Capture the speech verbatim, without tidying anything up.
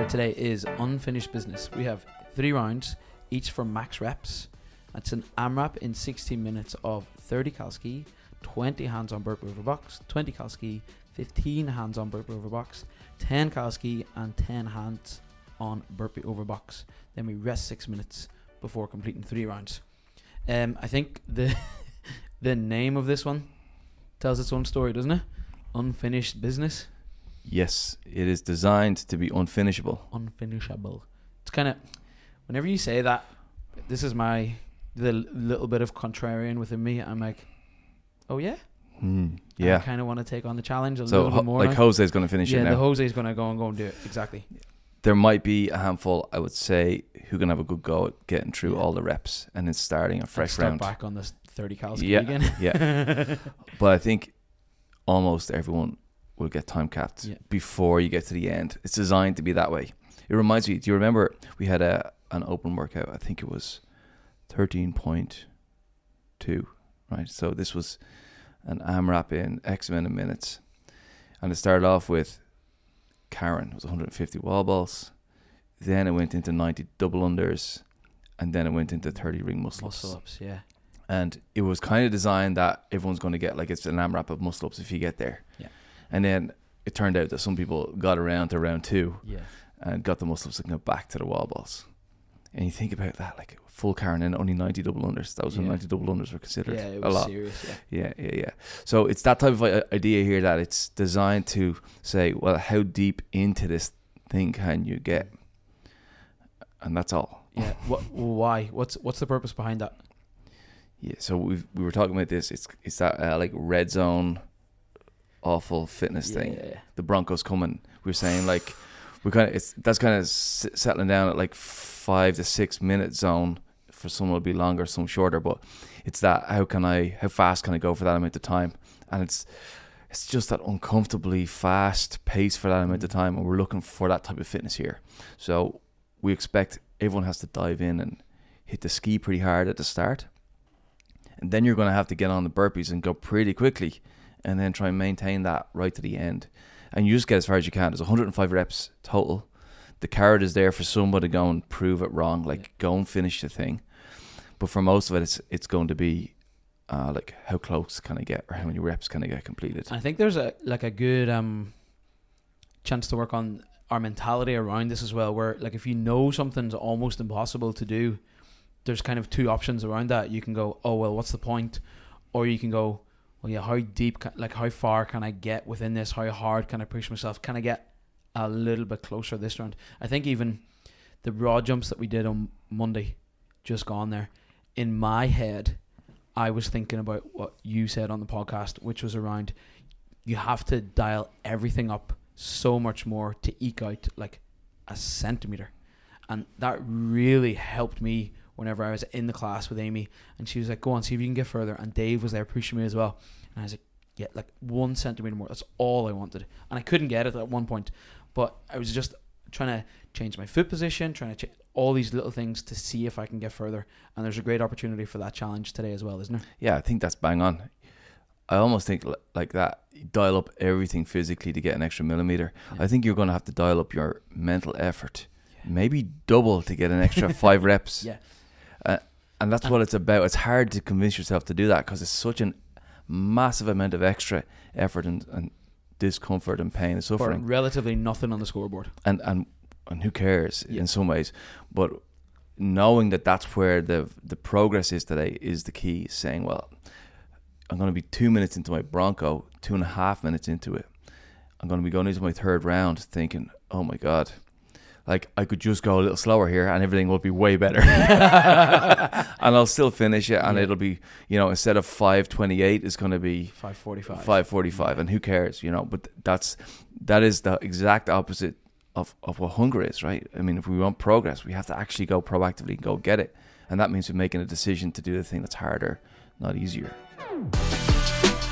today is unfinished business. We have three rounds, each for max reps. That's an AMRAP in sixteen minutes of thirty cal ski, twenty hands on burpee over box, twenty cal ski, fifteen hands on burpee over box, ten cal ski, and ten hands on burpee over box. Then we rest six minutes before completing three rounds. Um, I think the the name of this one tells its own story, doesn't it? Unfinished business. Yes, it is designed to be unfinishable. Unfinishable. It's kind of, whenever you say that, this is my the little bit of contrarian within me. I'm like, oh yeah, mm, yeah. I kind of want to take on the challenge a so little ho- bit more. Like now. Jose's going to finish yeah, it now. the Jose's going to go and go and do it. Exactly. There might be a handful, I would say, who can have a good go at getting through Yeah. all the reps and then starting a fresh start round. back on this thirty cal ski Yeah, again. yeah. But I think almost everyone will get time capped Yeah. before you get to the end. It's designed to be that way. It reminds me, do you remember we had a an open workout? I think it was thirteen point two, right? So this was an AMRAP in X amount of minutes. And it started off with Karen, it was one hundred fifty wall balls. Then it went into ninety double unders. And then it went into thirty ring muscle ups. Muscle ups, yeah. And it was kind of designed that everyone's going to get, like, it's an AMRAP of muscle ups if you get there. Yeah. And then it turned out that some people got around to round two Yeah. and got the muscle ups and got back to the wall balls. And you think about that, like full Karen and only ninety double unders. That was when Yeah. ninety double unders were considered Yeah, it a was lot. serious, yeah. Yeah, yeah, yeah. So it's that type of i- idea here that it's designed to say, well, how deep into this thing can you get? And that's all. Yeah. What? Why? What's What's the purpose behind that? Yeah. So we we were talking about this. It's it's that uh, like red zone, awful fitness thing. Yeah. The Broncos coming. We were saying like we kind of it's that's kind of s- settling down at like five to six minute zone. For some it'll be longer, some shorter. But it's that how can I how fast can I go for that amount of time? And it's it's just that uncomfortably fast pace for that amount of time, and we're looking for that type of fitness here. So we expect everyone has to dive in and hit the ski pretty hard at the start. And then you're going to have to get on the burpees and go pretty quickly and then try and maintain that right to the end. And you just get as far as you can. There's one hundred five reps total. The carrot is there for somebody to go and prove it wrong, like Yeah. go and finish the thing. But for most of it, it's it's going to be uh, like how close can I get or how many reps can I get completed. I think there's a like a good um chance to work on our mentality around this as well, where like if you know something's almost impossible to do, there's kind of two options around that. You can go, oh well, what's the point? Or you can go, well yeah, how deep can, like how far can I get within this? How hard can I push myself? Can I get a little bit closer this round? I think even the raw jumps that we did on Monday, just gone there, in my head I was thinking about what you said on the podcast, which was around you have to dial everything up so much more to eke out like a centimeter. And that really helped me whenever I was in the class with Amy, and she was like, go on, see if you can get further. And Dave was there pushing me as well, and I was like, yeah, like one centimeter more, that's all I wanted. And I couldn't get it at one point, but I was just trying to change my foot position, trying to change all these little things to see if I can get further. And there's a great opportunity for that challenge today as well, isn't there? Yeah, I think that's bang on. I almost think li- like that, you dial up everything physically to get an extra millimeter. Yeah. I think you're going to have to dial up your mental effort, maybe double to get an extra five reps. Yeah. Uh, and that's And- what it's about. It's hard to convince yourself to do that because it's such a massive amount of extra effort and, and discomfort and pain and For suffering. relatively nothing on the scoreboard. And and and who cares Yeah. in some ways? But knowing that that's where the the progress is today is the key. Saying, well, I'm going to be two minutes into my Bronco, two and a half minutes into it. I'm going to be going into my third round thinking, oh my God, like I could just go a little slower here and everything will be way better. And I'll still finish it and Yeah. it'll be, you know, instead of five twenty-eight, it's going to be five forty-five. five forty-five, and who cares, you know? But that's that is the exact opposite of, of what hunger is, right? I mean, if we want progress, we have to actually go proactively and go get it. And that means we're making a decision to do the thing that's harder, not easier.